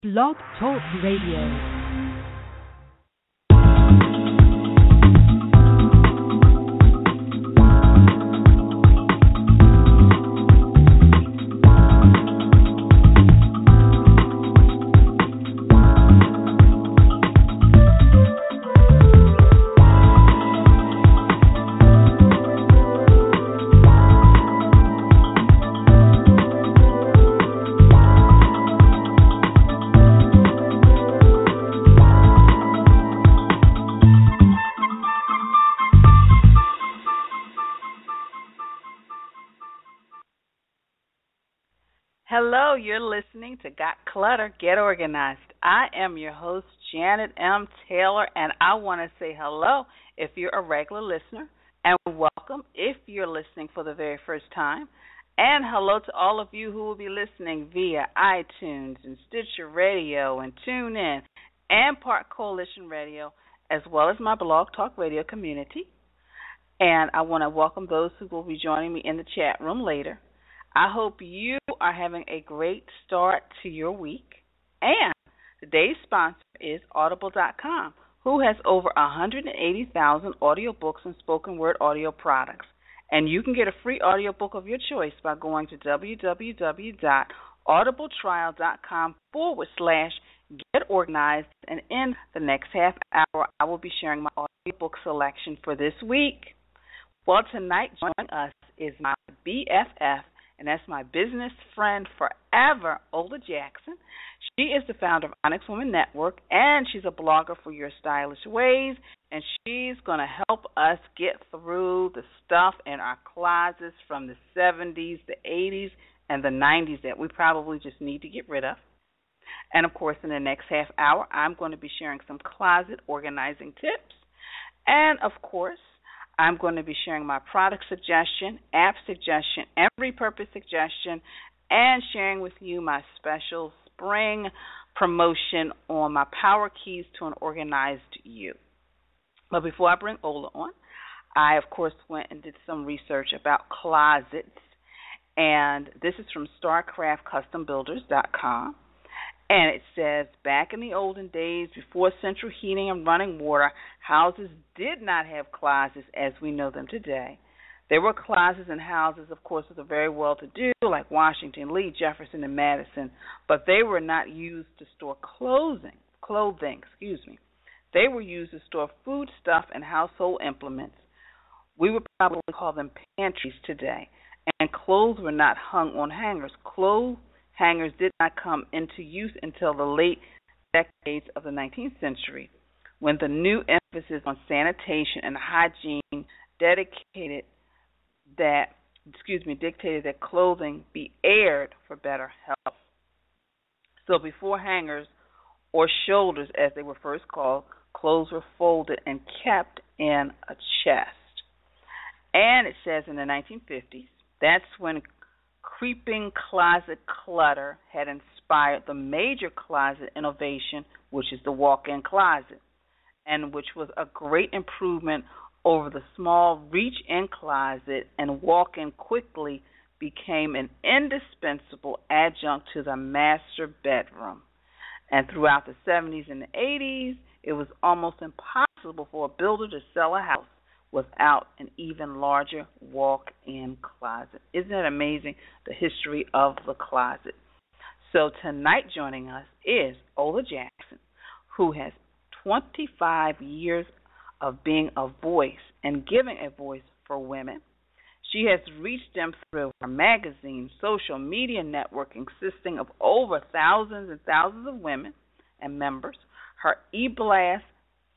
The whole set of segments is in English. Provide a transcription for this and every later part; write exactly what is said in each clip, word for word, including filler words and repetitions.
Blog Talk Radio. Hello, you're listening to Got Clutter, Get Organized. I am your host, Janet M. Taylor, and I want to say hello if you're a regular listener, and welcome if you're listening for the very first time. And hello to all of you who will be listening via iTunes and Stitcher Radio and TuneIn and Park Coalition Radio, as well as my Blog Talk Radio community. And I want to welcome those who will be joining me in the chat room later. I hope you are having a great start to your week. And today's sponsor is Audible dot com, who has over one hundred eighty thousand audiobooks and spoken word audio products. And you can get a free audiobook of your choice by going to www.audibletrial.com forward slash get organized. And in the next half hour, I will be sharing my audiobook selection for this week. Well, tonight joining us is my B F F, and that's my business friend forever, Ola Jackson. She is the founder of Onyx Woman Network, and she's a blogger for Your Stylish Ways, and she's going to help us get through the stuff in our closets from the seventies, the eighties, and the nineties that we probably just need to get rid of. And, of course, in the next half hour, I'm going to be sharing some closet organizing tips. And, of course, I'm going to be sharing my product suggestion, app suggestion, and repurpose suggestion, and sharing with you my special spring promotion on my Power Keys to an Organized You. But before I bring Ola on, I, of course, went and did some research about closets, and this is from star craft custom builders dot com. And it says, back in the olden days, before central heating and running water, houses did not have closets as we know them today. There were closets in houses, of course, that were very well-to-do, like Washington, Lee, Jefferson, and Madison, but they were not used to store clothing, clothing, excuse me. They were used to store food stuff and household implements. We would probably call them pantries today. And clothes were not hung on hangers. Clothes hangers did not come into use until the late decades of the nineteenth century, when the new emphasis on sanitation and hygiene dedicated that, excuse me, dictated that clothing be aired for better health. So before hangers, or shoulders as they were first called, clothes were folded and kept in a chest. And it says in the nineteen fifties, that's when creeping closet clutter had inspired the major closet innovation, which is the walk-in closet, and which was a great improvement over the small reach-in closet, and walk-in quickly became an indispensable adjunct to the master bedroom. And throughout the seventies and the eighties, it was almost impossible for a builder to sell a house without an even larger walk-in closet. Isn't it amazing, the history of the closet? So tonight joining us is Ola Jackson, who has twenty-five years of being a voice and giving a voice for women. She has reached them through her magazine, social media network consisting of over thousands and thousands of women and members, her e-blast,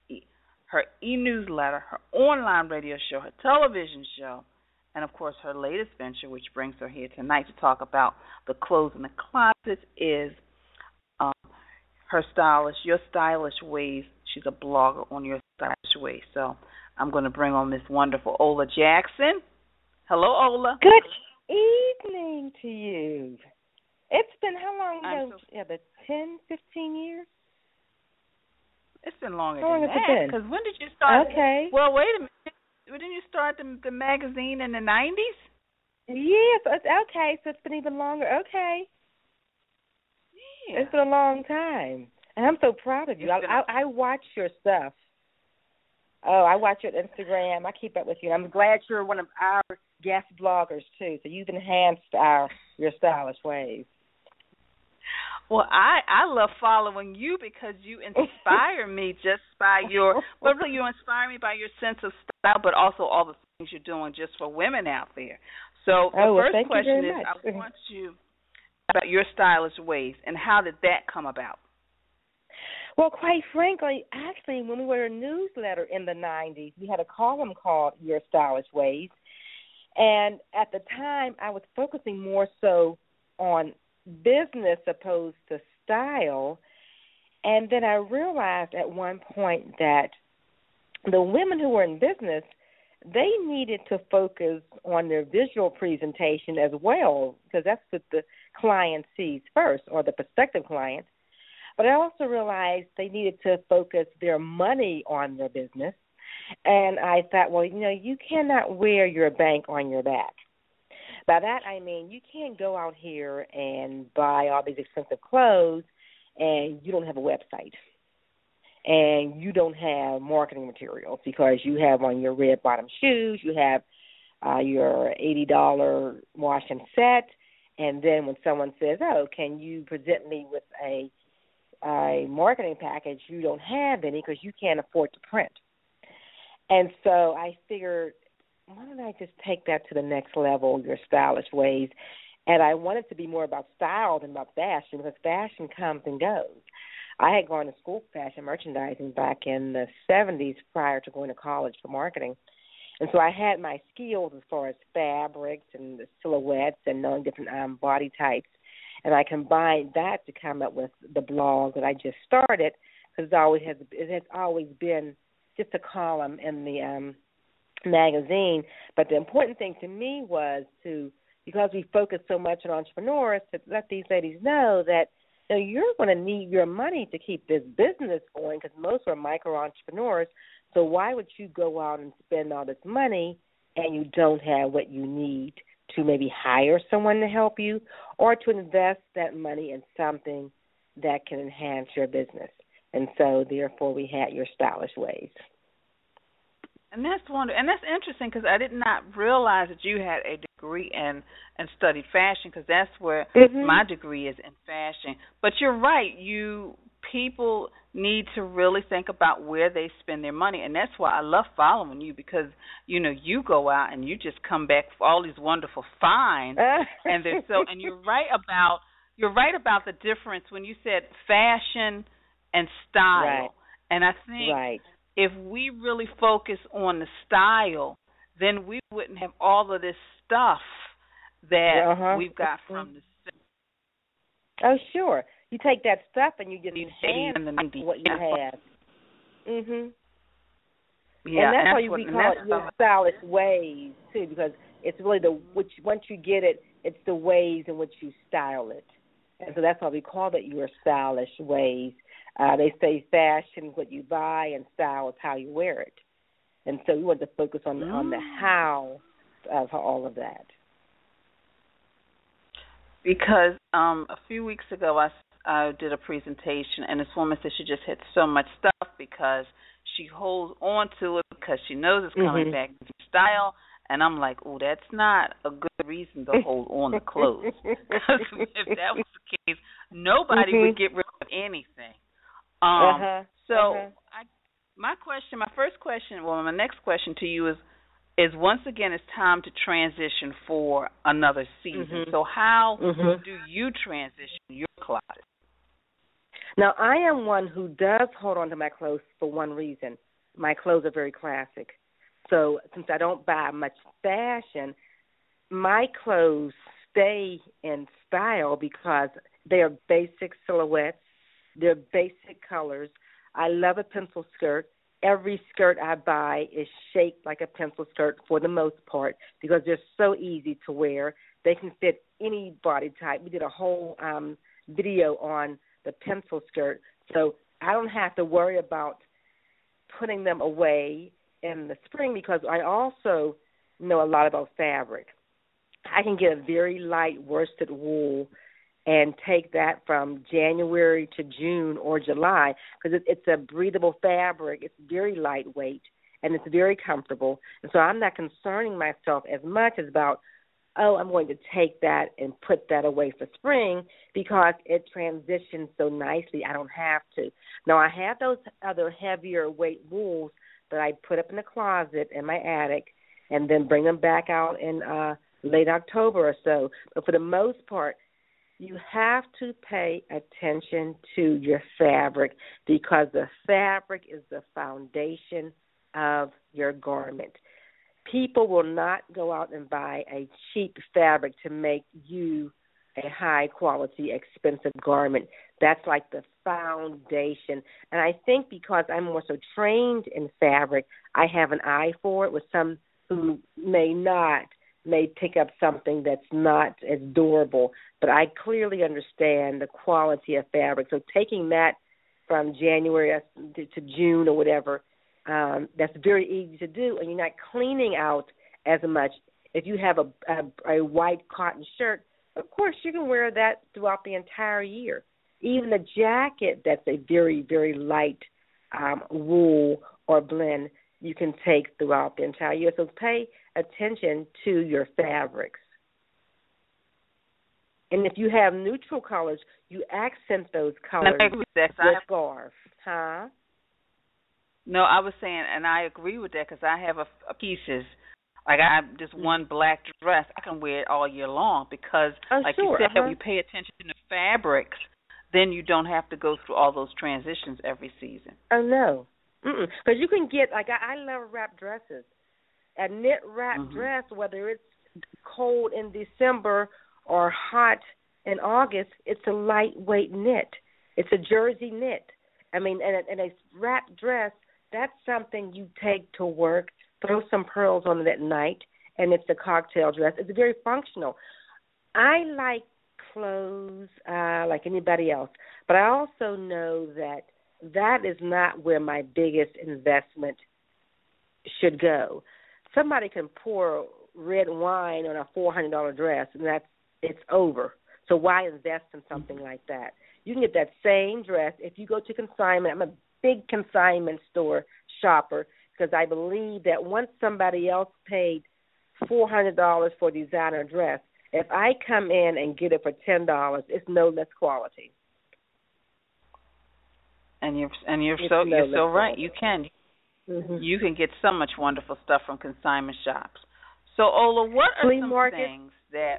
her e-newsletter, her online radio show, her television show, and, of course, her latest venture, which brings her here tonight to talk about the clothes in the closet, is um, her stylish, Your Stylish Ways. She's a blogger on Your Stylish Ways. So I'm going to bring on Miss wonderful Ola Jackson. Hello, Ola. Good evening to you. It's been how long ago? So, yeah, the ten, fifteen years? It's been longer How long than has that. it been? Because when did you start? Okay. Well, wait a minute. Didn't you start the, the magazine in the nineties? Yes. It's okay. So it's been even longer. Okay. Yeah. It's been a long time. And I'm so proud of you. I, I, I watch your stuff. Oh, I watch your Instagram. I keep up with you. I'm glad you're one of our guest bloggers, too. So you've enhanced our your stylish ways. Well, I, I love following you because you inspire me just by your, but really you inspire me by your sense of style, but also all the things you're doing just for women out there. So the oh, well, first thank question you very is, much. I want you about your stylish ways and how did that come about? Well, quite frankly, actually, when we were a newsletter in the nineties, we had a column called Your Stylish Ways. And at the time, I was focusing more so on business opposed to style. And then I realized at one point that the women who were in business, they needed to focus on their visual presentation as well, because that's what the client sees first, or the prospective client. But I also realized they needed to focus their money on their business. And I thought, well, you know, you cannot wear your bank on your back. By that I mean you can't go out here and buy all these expensive clothes and you don't have a website. And you don't have marketing materials because you have on your red bottom shoes, you have uh, your eighty dollars wash and set, and then when someone says, oh, can you present me with a, a marketing package, you don't have any because you can't afford to print. And so I figured, why don't I just take that to the next level, your stylish ways, and I want it to be more about style than about fashion because fashion comes and goes. I had gone to school for fashion merchandising back in the seventies prior to going to college for marketing. And so I had my skills as far as fabrics and the silhouettes and knowing different um, body types. And I combined that to come up with the blog that I just started because it always has, it has always been just a column in the um, magazine. But the important thing to me was to, because we focus so much on entrepreneurs, to let these ladies know that now, you're going to need your money to keep this business going because most are micro-entrepreneurs. So why would you go out and spend all this money and you don't have what you need to maybe hire someone to help you or to invest that money in something that can enhance your business? And so, therefore, we had Your Stylish Ways. And that's wonderful. And that's interesting because I did not realize that you had a degree in and studied fashion because that's where mm-hmm. my degree is, in fashion. But you're right. You people need to really think about where they spend their money, and that's why I love following you because you know you go out and you just come back with all these wonderful finds, and they're so. And you're right about you're right about the difference when you said fashion and style, right. and I think. Right. If we really focus on the style, then we wouldn't have all of this stuff that uh-huh. we've got from the city. Oh, sure. You take that stuff and you just enhance and the nineties. what you have. Mhm. Yeah, and that's and why we call it Your Stylish Ways too, because it's really the which once you get it, it's the ways in which you style it, and so that's why we call it Your Stylish Ways. Uh, they say fashion is what you buy and style is how you wear it. And so we want to focus on, mm. on the how of all of that. Because um, a few weeks ago I, I did a presentation, and this woman said she just had so much stuff because she holds on to it because she knows it's coming mm-hmm. back in style. And I'm like, oh, that's not a good reason to hold on to clothes. Because if that was the case, nobody mm-hmm. would get rid of anything. Um, uh-huh, so uh-huh. I, my question, my first question, well, my next question to you is, is once again, it's time to transition for another season. Mm-hmm. So how mm-hmm. do you transition your closet? Now, I am one who does hold on to my clothes for one reason. My clothes are very classic. So since I don't buy much fashion, my clothes stay in style because they are basic silhouettes. They're basic colors. I love a pencil skirt. Every skirt I buy is shaped like a pencil skirt for the most part because they're so easy to wear. They can fit any body type. We did a whole um, video on the pencil skirt, so I don't have to worry about putting them away in the spring because I also know a lot about fabric. I can get a very light worsted wool and take that from January to June or July, because it, it's a breathable fabric. It's very lightweight, and it's very comfortable. And so I'm not concerning myself as much as about, oh, I'm going to take that and put that away for spring because it transitions so nicely. I don't have to. Now, I have those other heavier weight wools that I put up in the closet in my attic and then bring them back out in uh, late October or so. But for the most part, you have to pay attention to your fabric because the fabric is the foundation of your garment. People will not go out and buy a cheap fabric to make you a high-quality, expensive garment. That's like the foundation. And I think because I'm more so trained in fabric, I have an eye for it, with some who may not, may pick up something that's not as durable. But I clearly understand the quality of fabric. So taking that from January to June or whatever, um, that's very easy to do, and you're not cleaning out as much. If you have a, a, a white cotton shirt, of course you can wear that throughout the entire year. Even a jacket that's a very, very light um, wool or blend, you can take throughout the entire year. So pay attention to your fabrics. And if you have neutral colors, you accent those colors with scarf. Huh? No, I was saying, and I agree with that because I have a, a pieces. Like I have just one black dress, I can wear it all year long because, oh, like sure, you said, uh-huh. if you pay attention to fabrics, then you don't have to go through all those transitions every season. Oh, no. Because you can get, like, I, I love wrap dresses. A knit wrap mm-hmm. dress, whether it's cold in December or hot in August, it's a lightweight knit. It's a jersey knit. I mean, and a, and a wrap dress, that's something you take to work, throw some pearls on it at night, and it's a cocktail dress. It's very functional. I like clothes uh, like anybody else, but I also know that that is not where my biggest investment should go. Somebody can pour red wine on a four hundred dollars dress, and that's it's over. So why invest in something like that? You can get that same dress if you go to consignment. I'm a big consignment store shopper because I believe that once somebody else paid four hundred dollars for a designer dress, if I come in and get it for ten dollars, it's no less quality. And you're and you're it's so no you're so right. quality. You can mm-hmm. you can get so much wonderful stuff from consignment shops. So Ola, what are Flea some market. things that?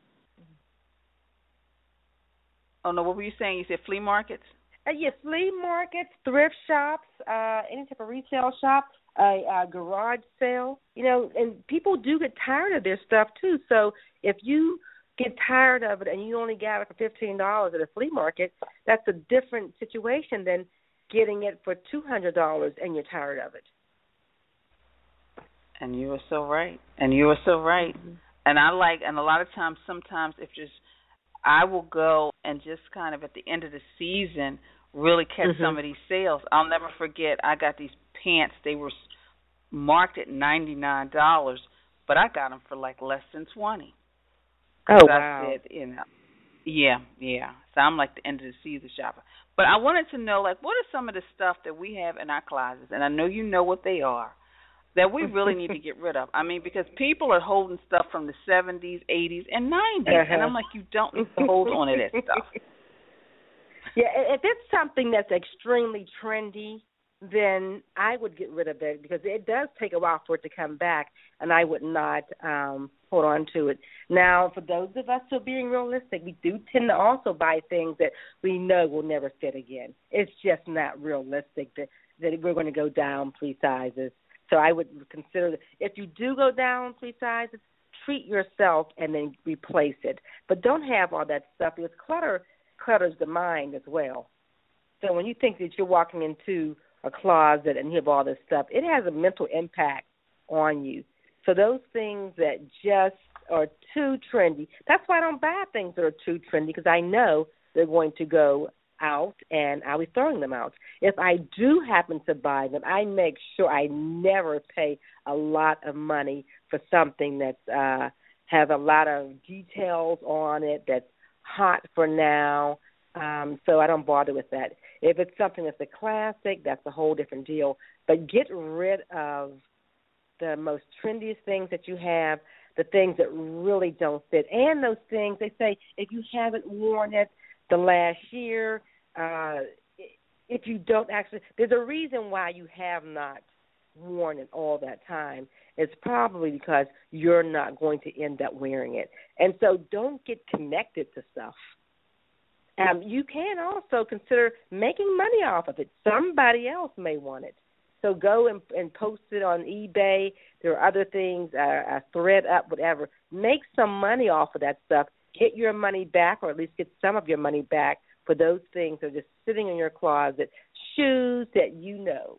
Oh no, what were you saying? You said flea markets? Uh, yes, flea markets, thrift shops, uh, any type of retail shop, a, a garage sale. You know, and people do get tired of their stuff too. So if you get tired of it and you only got it for fifteen dollars at a flea market, that's a different situation than getting it for two hundred dollars and you're tired of it. And you are so right. And you are so right. Mm-hmm. And I like, and a lot of times, sometimes if just, I will go and just kind of at the end of the season really catch mm-hmm. some of these sales. I'll never forget, I got these pants. They were marked at ninety-nine dollars, but I got them for like less than twenty dollars. Oh, so wow. I said, you know, yeah, yeah. So I'm like the end of the season shopper. But I wanted to know, like, what are some of the stuff that we have in our closets, and I know you know what they are, that we really need to get rid of. I mean, because people are holding stuff from the seventies, eighties, and nineties, uh-huh. and I'm like, you don't need to hold on to that stuff. Yeah, if it's something that's extremely trendy, then I would get rid of it because it does take a while for it to come back, and I would not um, hold on to it. Now, for those of us who are being realistic, we do tend to also buy things that we know will never fit again. It's just not realistic that, that we're going to go down three sizes. So I would consider that if you do go down three sizes, treat yourself and then replace it. But don't have all that stuff because clutter clutters the mind as well. So when you think that you're walking into a closet and you have all this stuff, it has a mental impact on you. So those things that just are too trendy, that's why I don't buy things that are too trendy because I know they're going to go out and I'll be throwing them out. If I do happen to buy them, I make sure I never pay a lot of money for something that's uh, has a lot of details on it, that's hot for now, um, so I don't bother with that. If it's something that's a classic, that's a whole different deal. But get rid of the most trendiest things that you have, the things that really don't fit. And those things, they say, if you haven't worn it the last year, uh, if you don't actually, there's a reason why you have not worn it all that time. It's probably because you're not going to end up wearing it. And so don't get connected to stuff. Um, you can also consider making money off of it. Somebody else may want it. So go and, and post it on eBay. There are other things, uh, uh, ThreadUp, whatever. Make some money off of that stuff. Get your money back, or at least get some of your money back for those things that are just sitting in your closet. Shoes that you know,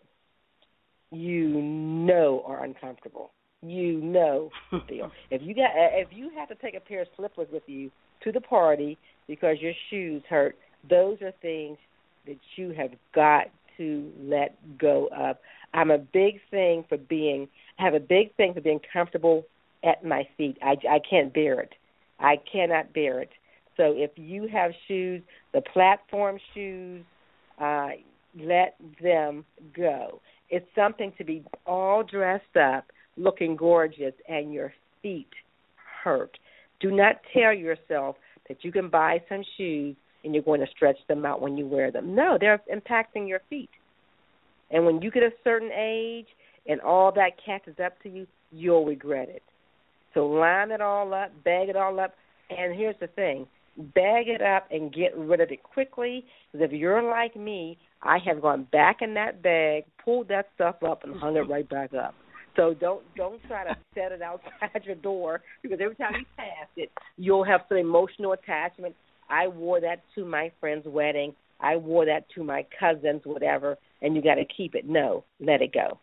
you know are uncomfortable. You know they are. If you got, if you have to take a pair of slippers with you to the party because your shoes hurt, those are things that you have got to let go of. I'm a big thing for being, I have a big thing for being comfortable at my feet. I, I can't bear it. I cannot bear it. So if you have shoes, the platform shoes, uh, let them go. It's something to be all dressed up, looking gorgeous, and your feet hurt. Do not tell yourself that you can buy some shoes and you're going to stretch them out when you wear them. No, they're impacting your feet. And when you get a certain age and all that catches up to you, you'll regret it. So line it all up, bag it all up, and here's the thing. Bag it up and get rid of it quickly, because if you're like me, I have gone back in that bag, pulled that stuff up, and hung it right back up. So don't don't try to set it outside your door, because every time you pass it, you'll have some emotional attachment. I wore that to my friend's wedding. I wore that to my cousin's, whatever, and you got to keep it. No, let it go.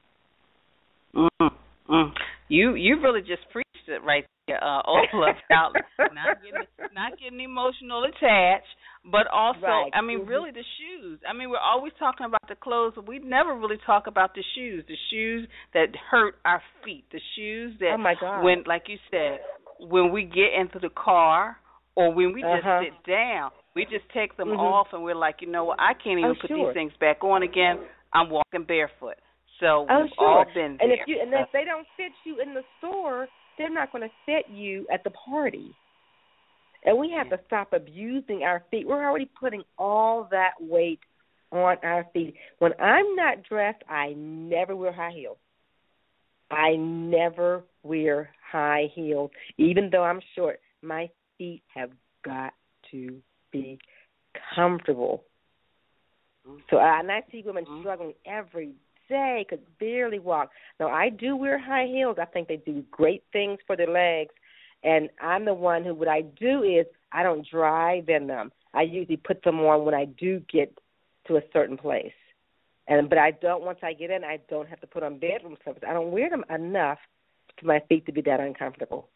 Mm, mm. You you really just preached it right there, uh, Ola, about not getting not getting emotional attached, but also, right. I mean, mm-hmm. really the shoes. I mean, we're always talking about the clothes, but we never really talk about the shoes, the shoes that hurt our feet, the shoes that, oh my God. when, like you said, when we get into the car or when we just uh-huh. sit down, we just take them mm-hmm. off and we're like, you know what, I can't even oh, put sure. these things back on again. I'm walking barefoot. So oh, we've sure. all been there. And if you and if they don't fit you in the store, they're not going to fit you at the party. And we have yeah. to stop abusing our feet. We're already putting all that weight on our feet. When I'm not dressed, I never wear high heels. I never wear high heels, even though I'm short. My feet have got to be comfortable. Mm-hmm. So I, and I see women mm-hmm. struggling every day, could barely walk. Now, I do wear high heels. I think they do great things for their legs. And I'm the one who, what I do is I don't drive in them. I usually put them on when I do get to a certain place. And But I don't, once I get in, I don't have to put on bedroom slippers. I don't wear them enough for my feet to be that uncomfortable.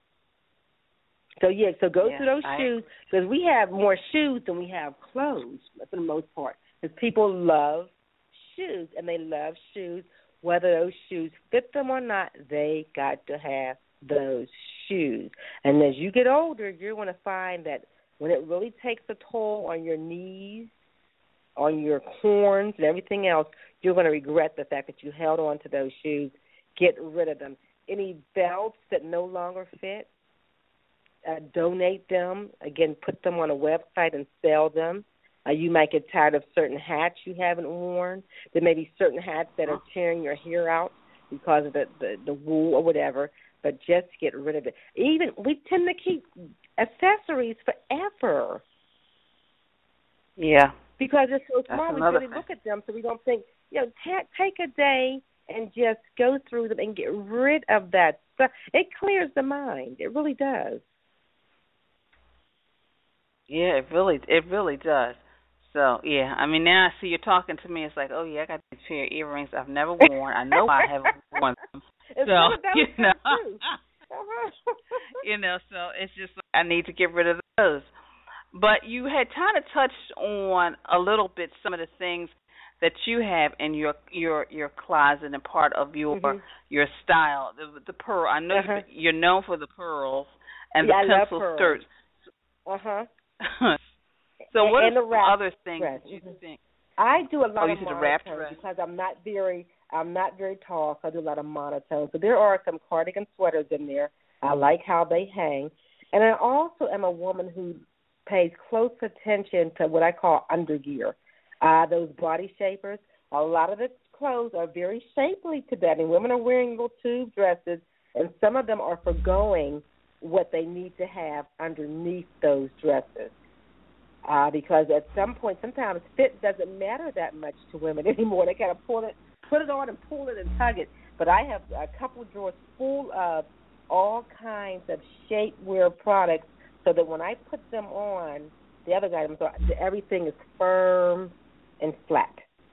So, yeah, so go yeah, through those I shoes, because we have more shoes than we have clothes for the most part, because people love shoes, and they love shoes. Whether those shoes fit them or not, they got to have those shoes. And as you get older, you're going to find that when it really takes a toll on your knees, on your corns and everything else, you're going to regret the fact that you held on to those shoes. Get rid of them. Any belts that no longer fit, uh, donate them. Again, put them on a website and sell them. Uh, you might get tired of certain hats you haven't worn. There may be certain hats that are tearing your hair out because of the, the, the wool or whatever, but just get rid of it. Even we tend to keep accessories forever. Yeah. Because it's so small, we really thing. look at them, so we don't think, you know, ta- take a day and just go through them and get rid of that stuff. It clears the mind. It really does. Yeah, it really, it really does. So, yeah, I mean, now I see you're talking to me. It's like, oh, yeah, I got these pair of earrings I've never worn. I know I haven't worn them. It's so, you know, uh-huh. you know, so it's just like I need to get rid of those. But you had kind of touched on a little bit some of the things that you have in your your, your closet and part of your mm-hmm. your style, the, the pearl. I know uh-huh. you're known for the pearls and yeah, the pencil skirts. Uh huh. So and, what and are the some wrap other things dress. that you Mhm. think? I do a Oh, lot you of said the wrap monotone dress. because I'm not very I'm not very tall, so I do a lot of monotone. So there are some cardigan sweaters in there. I like how they hang, and I also am a woman who pays close attention to what I call undergear. Uh, those body shapers. A lot of the clothes are very shapely today, and women are wearing little tube dresses, and some of them are forgoing what they need to have underneath those dresses. Uh, because at some point, sometimes fit doesn't matter that much to women anymore. They kind of pull it, put it on and pull it and tug it. But I have a couple of drawers full of all kinds of shapewear products so that when I put them on, the other items, are, everything is firm and flat.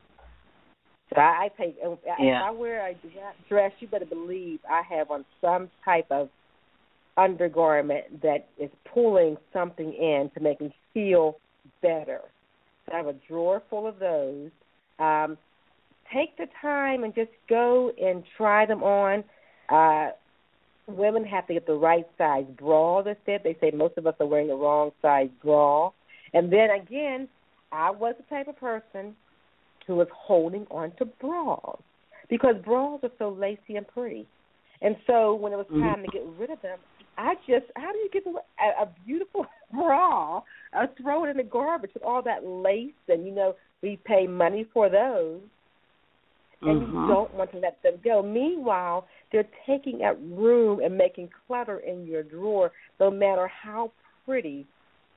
So I, I take, if Yeah. I wear a dress, you better believe I have on some type of undergarment that is pulling something in to make me feel better. So I have a drawer full of those. Um, take the time and just go and try them on. Uh, women have to get the right size bra to fit. They say most of us are wearing the wrong size bra. And then again, I was the type of person who was holding on to bras because bras are so lacy and pretty. And so when it was time to get rid of them, I just, how do you get a, a beautiful bra, uh, throw it in the garbage with all that lace, and, you know, we pay money for those, and Mm-hmm. you don't want to let them go. Meanwhile, they're taking up room and making clutter in your drawer, no matter how pretty.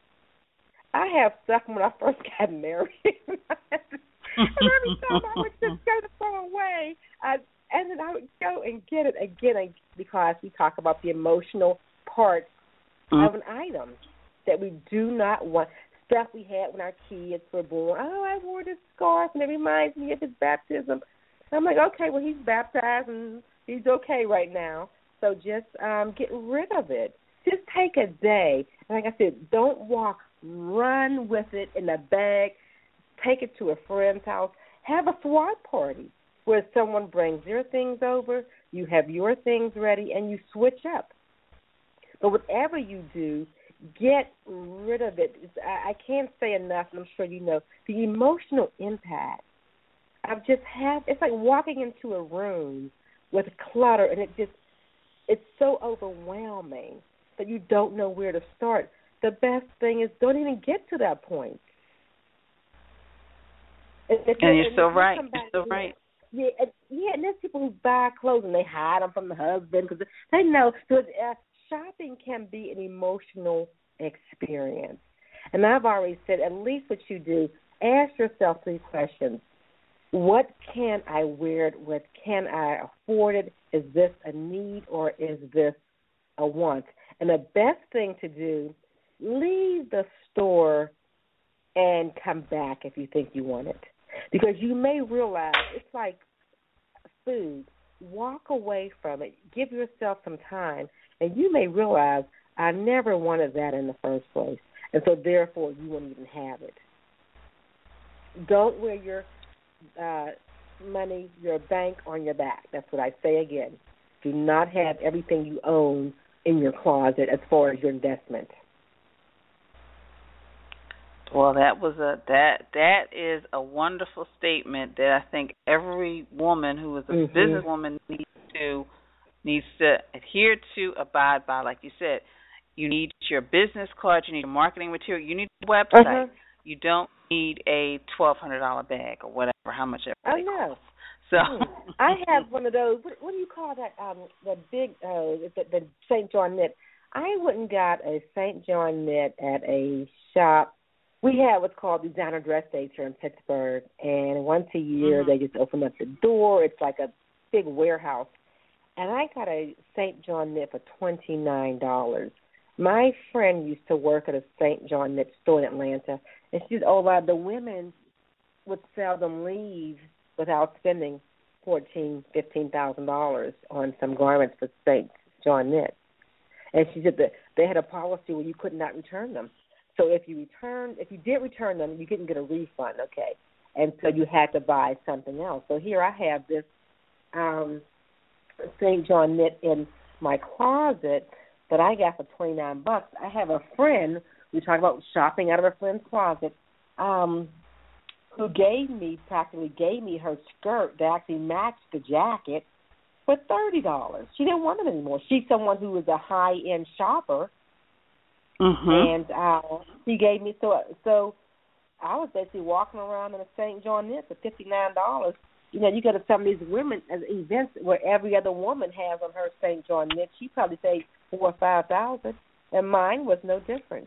I have stuff when I first got married. And every time I would just go to throw away, I, and then I would go and get it again because we talk about the emotional part mm-hmm. of an item that we do not want. Stuff we had when our kids were born. Oh, I wore this scarf, and it reminds me of his baptism. I'm like, okay, well, he's baptized, and he's okay right now. So just um, get rid of it. Just take a day. And like I said, don't walk. Run with it in a bag. Take it to a friend's house. Have a swap party where someone brings their things over, you have your things ready, and you switch up. But whatever you do, get rid of it. It's, I, I can't say enough, and I'm sure you know, the emotional impact of just have, it's like walking into a room with clutter, and it just, it's so overwhelming that you don't know where to start. The best thing is don't even get to that point. And, and you're so right. You're so right. Yeah, and, yeah, and there's people who buy clothes and they hide them from the husband because they know. So uh, shopping can be an emotional experience. And I've already said, at least what you do, ask yourself three questions. What can I wear it with? Can I afford it? Is this a need or is this a want? And the best thing to do, leave the store and come back if you think you want it. Because you may realize it's like food. Walk away from it. Give yourself some time. And you may realize, I never wanted that in the first place. And so, therefore, you won't even have it. Don't wear your uh, money, your bank on your back. That's what I say again. Do not have everything you own in your closet as far as your investment. Well, that was a that that is a wonderful statement that I think every woman who is a mm-hmm. businesswoman needs to needs to adhere to, abide by. Like you said, you need your business card, you need your marketing material, you need a website. Uh-huh. You don't need a twelve hundred dollar bag or whatever, how much ever oh, it no. costs. So hmm. I have one of those. What, what do you call that? Um, the big, uh, the, the Saint John knit. I went and got a Saint John knit at a shop. We have what's called Designer Dress Days here in Pittsburgh, and once a year mm-hmm. they just open up the door. It's like a big warehouse. And I got a Saint John knit for twenty-nine dollars. My friend used to work at a Saint John knit store in Atlanta, and she said, oh, uh, the women would seldom leave without spending fourteen thousand dollars, fifteen thousand dollars on some garments for Saint John knit. And she said that they had a policy where you could not return them. So if you returned, if you did return them, you didn't get a refund, okay? And so you had to buy something else. So here I have this um, Saint John knit in my closet that I got for twenty-nine bucks. I have a friend we talk about shopping out of a friend's closet, um, who gave me, practically gave me her skirt that actually matched the jacket for thirty dollars. She didn't want it anymore. She's someone who is a high-end shopper, mm-hmm. and uh, she gave me, so so I was basically walking around in a Saint John knit for fifty-nine dollars. You know, you go to some of these women as events where every other woman has on her Saint John knit. She probably paid four or five thousand, and mine was no different.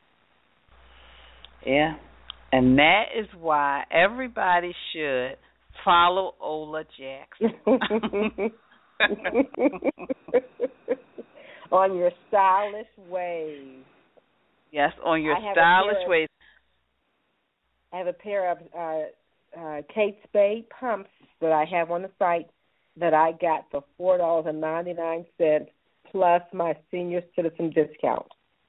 Yeah, and that is why everybody should follow Ola Jackson. On your stylish ways. Yes, on your stylish of, ways. I have a pair of uh, uh, Kate Spade pumps that I have on the site that I got for four dollars and ninety-nine cents plus my senior citizen discount.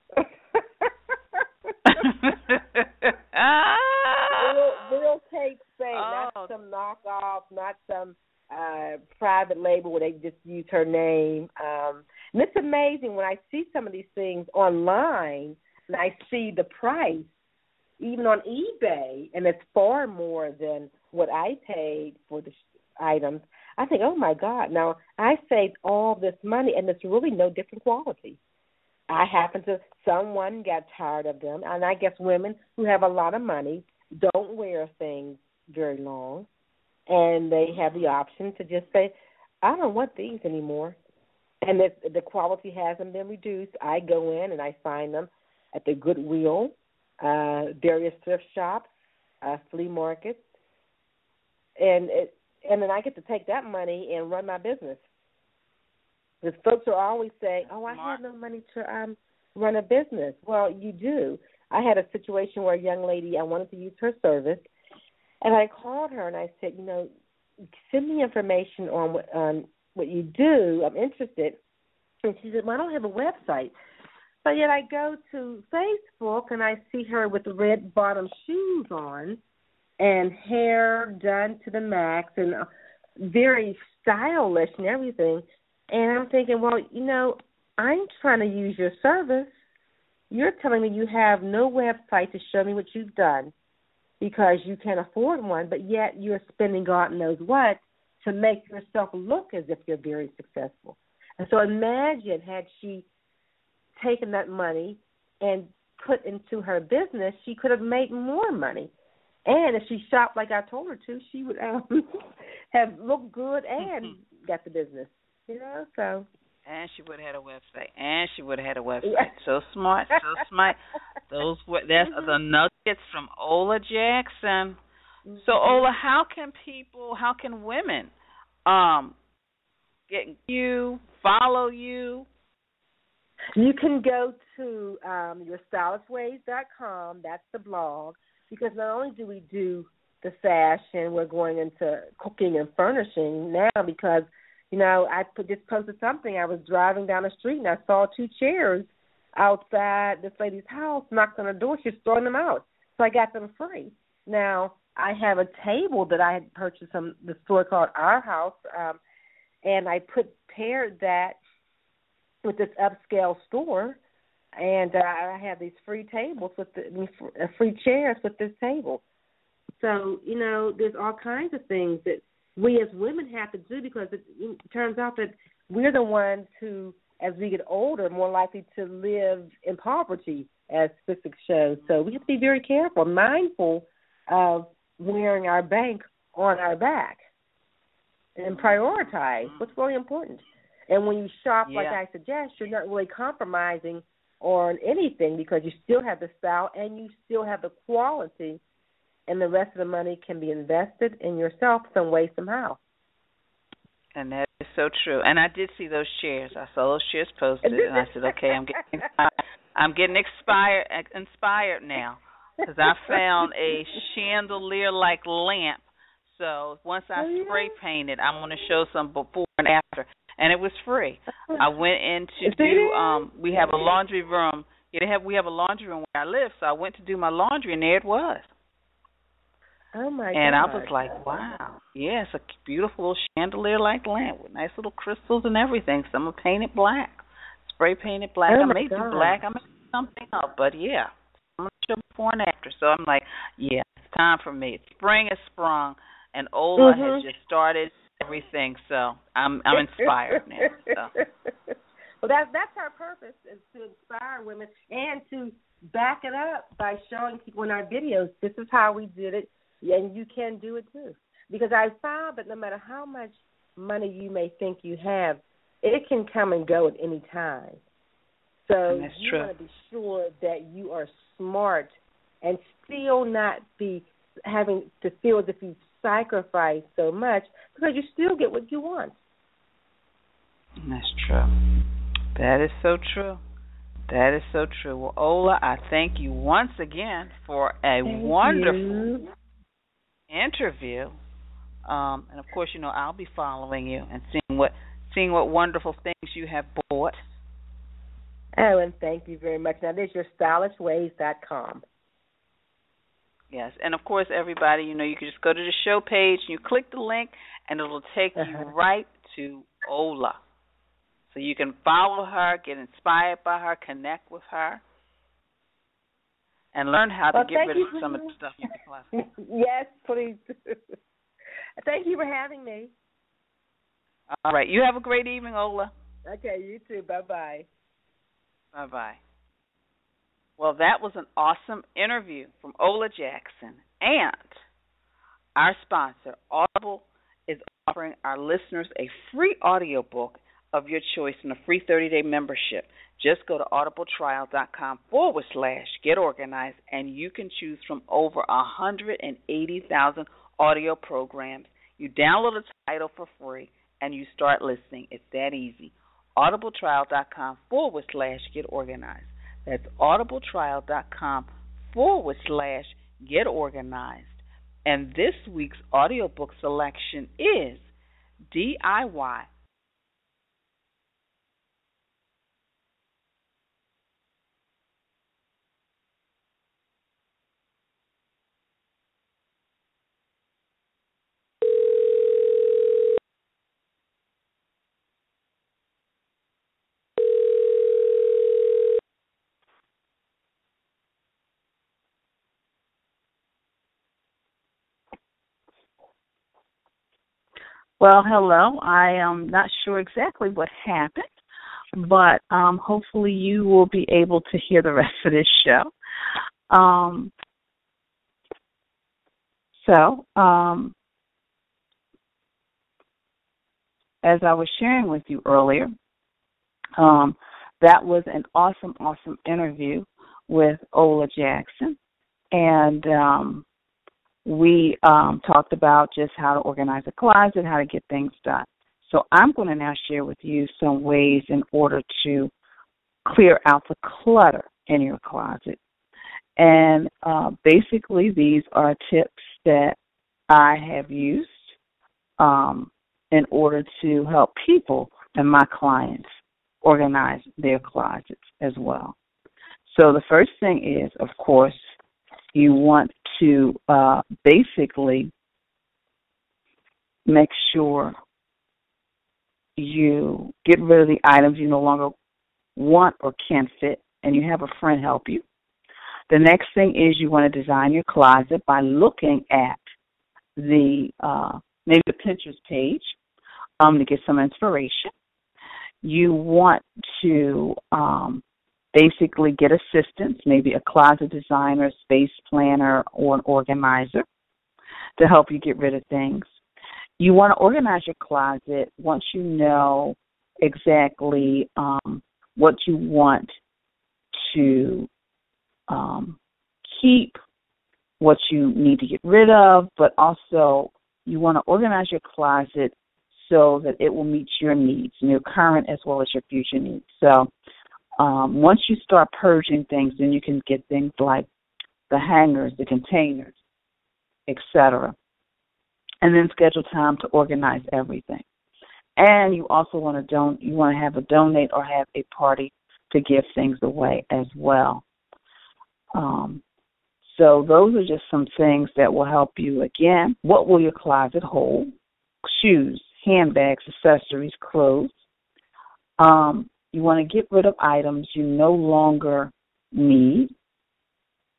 real, real Kate Spade, oh. not some knockoff, not some uh, private label where they just use her name. Um, and it's amazing when I see some of these things online and I see the price, even on eBay, and it's far more than what I paid for the items. I think, oh, my God, now I saved all this money, and it's really no different quality. I happen to, someone got tired of them, and I guess women who have a lot of money don't wear things very long, and they have the option to just say, I don't want these anymore. And if the quality hasn't been reduced, I go in and I find them at the Goodwill, uh, various thrift shops, uh, flea markets, and it, and then I get to take that money and run my business. Because folks are always saying, oh, I have no money to um, run a business. Well, you do. I had a situation where a young lady, I wanted to use her service, and I called her and I said, you know, send me information on what, on what you do. I'm interested. And she said, well, I don't have a website. But yet I go to Facebook and I see her with the red bottom shoes on and hair done to the max and very stylish and everything. And I'm thinking, well, you know, I'm trying to use your service. You're telling me you have no website to show me what you've done because you can't afford one, but yet you're spending God knows what to make yourself look as if you're very successful. And so imagine had she taken that money and put into her business, she could have made more money. And if she shopped like I told her to, she would um, have looked good and got the business. You know, so. And she would have had a website. And she would have had a website. Yeah. So smart, so smart. Those were that's mm-hmm. the nuggets from Ola Jackson. Mm-hmm. So Ola, how can people, how can women, um, get you, follow you? You can go to um, your stylist ways dot com. That's the blog. Because not only do we do the fashion, we're going into cooking and furnishing now because, you know, I put, just posted something. I was driving down the street and I saw two chairs outside this lady's house, knocked on her door. She's throwing them out. So I got them free. Now, I have a table that I had purchased from the store called Our House, um, and I put paired that with this upscale store, and uh, I have these free tables with the uh, free chairs with this table. So, you know, there's all kinds of things that we as women have to do because it, it turns out that we're the ones who, as we get older, are more likely to live in poverty, as statistics show. So we have to be very careful, mindful of wearing our bank on our back and prioritize what's really important. And when you shop, yeah. like I suggest, you're not really compromising on anything because you still have the style and you still have the quality, and the rest of the money can be invested in yourself some way, somehow. And that is so true. And I did see those chairs. I saw those chairs posted, and I said, okay, I'm getting inspired. I'm getting inspired, inspired now because I found a chandelier-like lamp. So once I oh, yeah. spray painted, I'm going to show some before and after. And it was free. I went in to do, um, we have a laundry room. Yeah, they have, we have a laundry room where I live, so I went to do my laundry, and there it was. Oh, my God. And I was like, wow. Yeah, it's a beautiful little chandelier-like lamp with nice little crystals and everything. Some are painted black, spray painted black. Oh I may God. do black. I may do something else, but, yeah. I'm going to show before and after. So I'm like, yeah, it's time for me. Spring has sprung, and Ola Mhm. has just started everything. So I'm I'm inspired now. So. Well, that's that's our purpose, is to inspire women and to back it up by showing people in our videos, this is how we did it, and you can do it too. Because I found that no matter how much money you may think you have, it can come and go at any time. So That's you true. want to be sure that you are smart and still not be having to feel as if you sacrifice so much, because you still get what you want. That's true. That is so true. That is so true. Well, Ola, I thank you once again for a Thank wonderful you. interview. Um, and of course, you know, I'll be following you and seeing what seeing what wonderful things you have bought. Oh, and thank you very much. Now, this is your stylish ways dot com. Yes, and of course, everybody, you know, you can just go to the show page and you click the link, and it'll take Uh-huh. you right to Ola. So you can follow her, get inspired by her, connect with her, and learn how Well, to get thank rid you of some of the stuff in your closet. Yes, please. Thank you for having me. All right. You have a great evening, Ola. Okay, you too. Bye-bye. Bye-bye. Well, that was an awesome interview from Ola Jackson. And our sponsor, Audible, is offering our listeners a free audiobook of your choice and a free thirty-day membership. Just go to audibletrial.com forward slash get organized, and you can choose from over one hundred eighty thousand audio programs. You download a title for free, and you start listening. It's that easy. audibletrial.com forward slash get organized. That's audibletrial.com forward slash get organized. And this week's audiobook selection is D I Y. Well, hello. I am not sure exactly what happened, but um, hopefully you will be able to hear the rest of this show. Um, so, um, as I was sharing with you earlier, um, that was an awesome, awesome interview with Ola Jackson, and um, we um, talked about just how to organize a closet, how to get things done. So I'm going to now share with you some ways in order to clear out the clutter in your closet. And uh, basically these are tips that I have used um, in order to help people and my clients organize their closets as well. So the first thing is, of course, you want to uh, basically make sure you get rid of the items you no longer want or can't fit, and you have a friend help you. The next thing is you want to design your closet by looking at the uh, maybe the Pinterest page um, to get some inspiration. You want to um, basically get assistance, maybe a closet designer, space planner, or an organizer to help you get rid of things. You want to organize your closet once you know exactly um, what you want to um, keep, what you need to get rid of, but also you want to organize your closet so that it will meet your needs, your current as well as your future needs. So um, once you start purging things, then you can get things like the hangers, the containers, et cetera. And then schedule time to organize everything. And you also want to don- you want to have a donate or have a party to give things away as well. Um, so those are just some things that will help you. Again, what will your closet hold? Shoes, handbags, accessories, clothes. Um, you want to get rid of items you no longer need.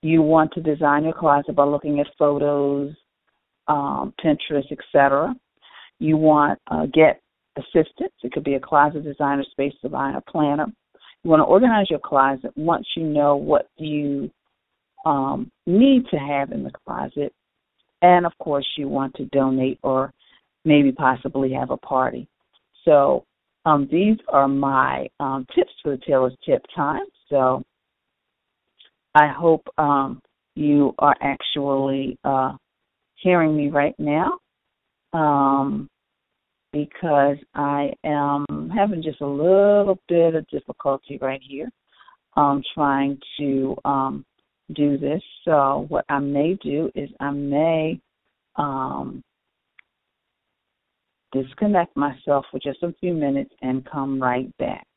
You want to design your closet by looking at photos, um, Pinterest, et cetera. You want to uh, get assistance. It could be a closet designer, space designer, planner. You want to organize your closet once you know what you um, need to have in the closet. And, of course, you want to donate or maybe possibly have a party. So um, these are my um, tips for the Taylor's Tip Time. So I hope um, you are actually uh, hearing me right now um, because I am having just a little bit of difficulty right here um, trying to um, do this. So what I may do is I may um, disconnect myself for just a few minutes and come right back.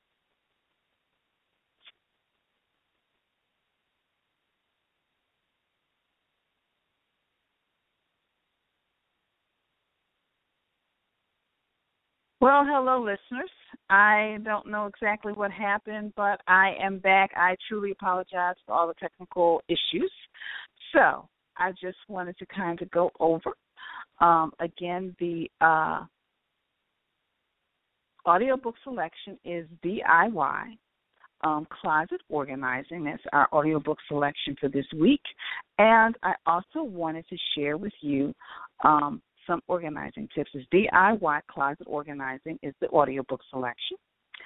Well, hello, listeners. I don't know exactly what happened, but I am back. I truly apologize for all the technical issues. So I just wanted to kind of go over, um, again, the uh, audiobook selection is D I Y. Um, closet organizing. That's our audiobook selection for this week. And I also wanted to share with you um, some organizing tips. Is D I Y closet organizing is the audiobook selection.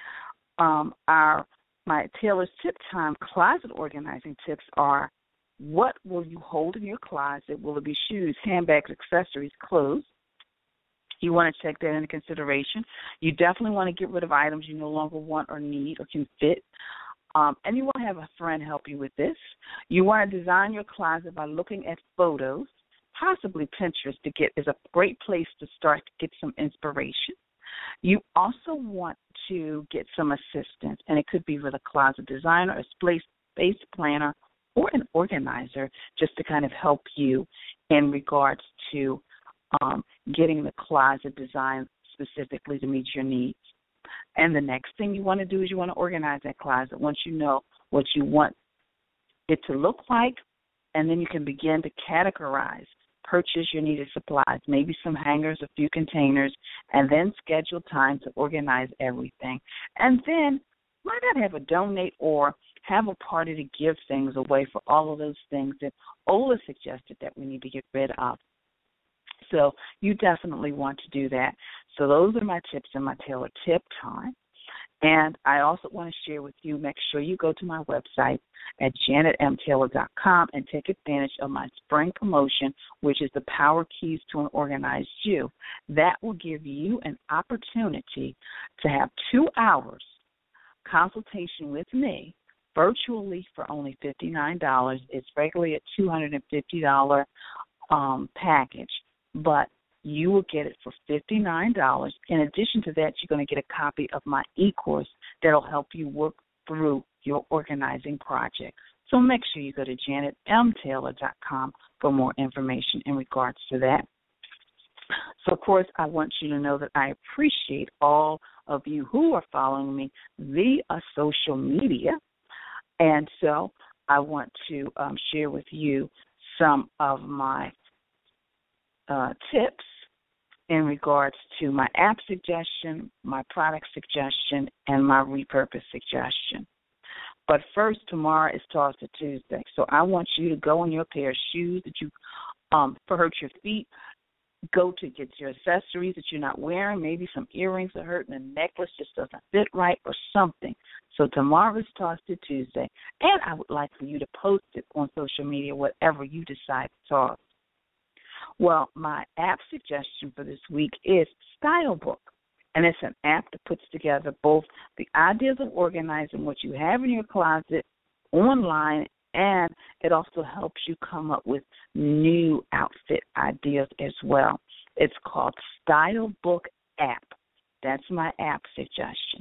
Um, our my Taylor's Tip Time closet organizing tips are: what will you hold in your closet? Will it be shoes, handbags, accessories, clothes? You want to take that into consideration. You definitely want to get rid of items you no longer want or need or can fit. Um, and you want to have a friend help you with this. You want to design your closet by looking at photos. Possibly Pinterest to get is a great place to start to get some inspiration. You also want to get some assistance, and it could be with a closet designer, a space, space planner, or an organizer just to kind of help you in regards to um, getting the closet designed specifically to meet your needs. And the next thing you want to do is you want to organize that closet once you know what you want it to look like, and then you can begin to categorize, purchase your needed supplies, maybe some hangers, a few containers, and then schedule time to organize everything. And then why not have a donate or have a party to give things away for all of those things that Ola suggested that we need to get rid of. So you definitely want to do that. So those are my tips in my Taylor Tip Time. And I also want to share with you, make sure you go to my website at janet m taylor dot com and take advantage of my spring promotion, which is the Power Keys to an Organized You. That will give you an opportunity to have two hours consultation with me virtually for only fifty-nine dollars. It's regularly a two hundred fifty dollars um, package, but you will get it for fifty-nine dollars. In addition to that, you're going to get a copy of my e-course that will help you work through your organizing project. So make sure you go to janet m taylor dot com for more information in regards to that. So, of course, I want you to know that I appreciate all of you who are following me via social media. And so I want to um, share with you some of my uh, tips in regards to my app suggestion, my product suggestion, and my repurpose suggestion. But first, tomorrow is Toss-It Tuesday, so I want you to go in your pair of shoes that you um, for hurt your feet. Go to get your accessories that you're not wearing. Maybe some earrings are hurting, a necklace just doesn't fit right or something. So tomorrow is Toss-It Tuesday, and I would like for you to post it on social media, whatever you decide to toss. Well, my app suggestion for this week is Stylebook, and it's an app that puts together both the ideas of organizing what you have in your closet online, and it also helps you come up with new outfit ideas as well. It's called Stylebook App. That's my app suggestion.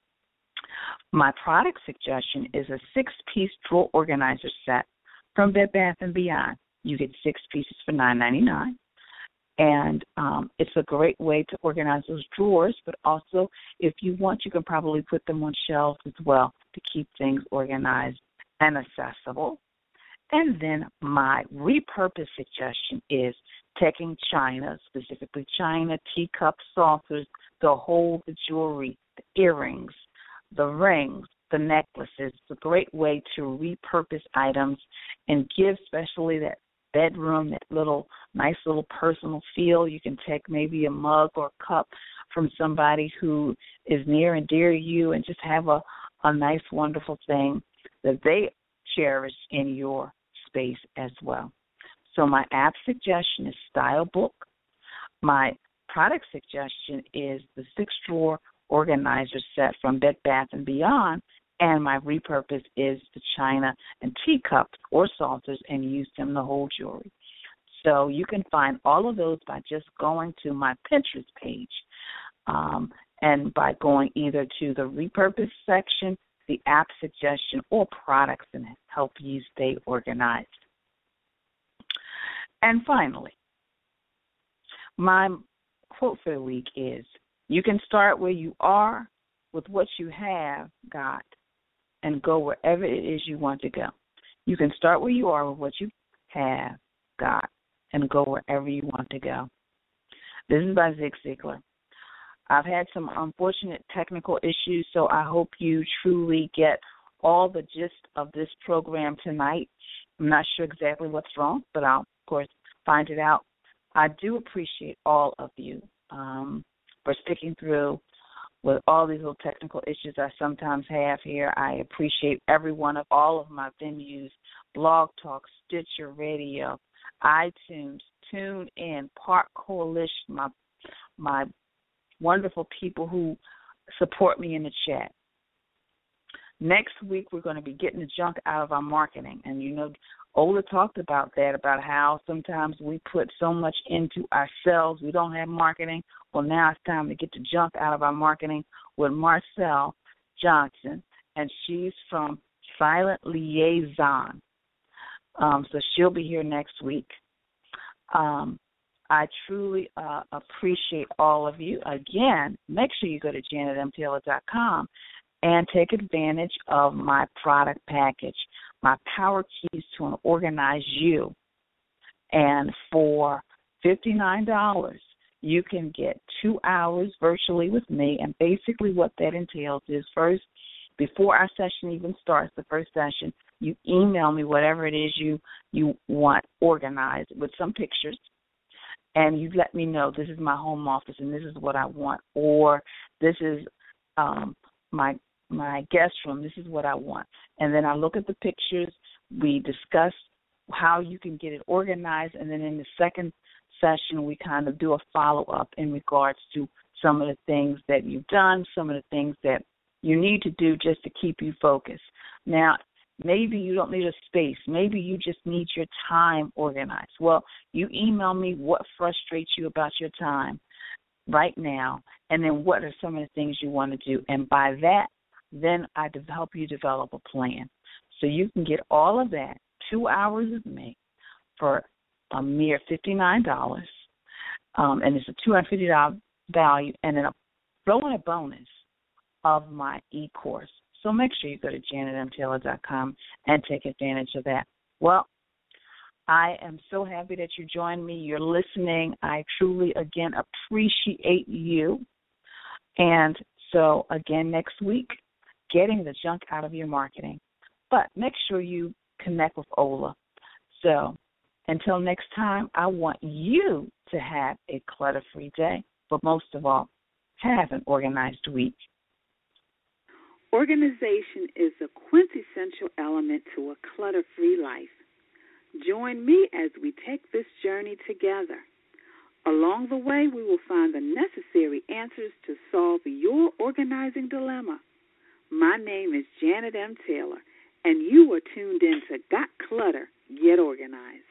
My product suggestion is a six-piece drawer organizer set from Bed Bath and Beyond. You get six pieces for nine ninety-nine, and um, it's a great way to organize those drawers, but also if you want, you can probably put them on shelves as well to keep things organized and accessible. And then my repurpose suggestion is taking china, specifically china, teacups, saucers, to hold the jewelry, the earrings, the rings, the necklaces. It's a great way to repurpose items and give especially that bedroom, that little nice little personal feel. You can take maybe a mug or a cup from somebody who is near and dear to you and just have a, a nice, wonderful thing that they cherish in your space as well. So my app suggestion is Style Book. My product suggestion is the six-drawer organizer set from Bed Bath and Beyond, and my repurpose is the china and teacups or saucers and use them to hold jewelry. So you can find all of those by just going to my Pinterest page um, and by going either to the repurpose section, the app suggestion, or products and help you stay organized. And finally, my quote for the week is, you can start where you are with what you have got and go wherever it is you want to go. You can start where you are with what you have got and go wherever you want to go. This is by Zig Ziglar. I've had some unfortunate technical issues, so I hope you truly get all the gist of this program tonight. I'm not sure exactly what's wrong, but I'll, of course, find it out. I do appreciate all of you um, for sticking through with all these little technical issues I sometimes have here. I appreciate every one of all of my venues, Blog Talk, Stitcher Radio, iTunes, TuneIn, Park Coalition, my my wonderful people who support me in the chat. Next week, we're going to be getting the junk out of our marketing. And, you know, Ola talked about that, about how sometimes we put so much into ourselves, we don't have marketing. Well, now it's time to get the junk out of our marketing with Marcelle Johnson, and she's from Silent Liaison. Um, so she'll be here next week. Um, I truly uh, appreciate all of you. Again, make sure you go to janet m taylor dot com and take advantage of my product package, my Power Keys to an Organized You. And for fifty-nine dollars, you can get two hours virtually with me. And basically what that entails is, first, before our session even starts, the first session, you email me whatever it is you, you want organized with some pictures. And you let me know, this is my home office and this is what I want, or this is um, my my guest room, this is what I want. And then I look at the pictures, we discuss how you can get it organized, and then in the second session we kind of do a follow-up in regards to some of the things that you've done, some of the things that you need to do just to keep you focused. Now, maybe you don't need a space. Maybe you just need your time organized. Well, you email me what frustrates you about your time right now, and then what are some of the things you want to do. And by that, then I help you develop a plan. So you can get all of that, two hours with me, for a mere fifty-nine dollars, um, and it's a two hundred fifty dollars value, and then a, throw in a bonus of my e-course. So make sure you go to janet m taylor dot com and take advantage of that. Well, I am so happy that you joined me. You're listening. I truly, again, appreciate you. And so, again, next week, getting the junk out of your marketing. But make sure you connect with Ola. So until next time, I want you to have a clutter-free day, but most of all, have an organized week. Organization is a quintessential element to a clutter-free life. Join me as we take this journey together. Along the way, we will find the necessary answers to solve your organizing dilemma. My name is Janet M. Taylor, and you are tuned in to Got Clutter, Get Organized.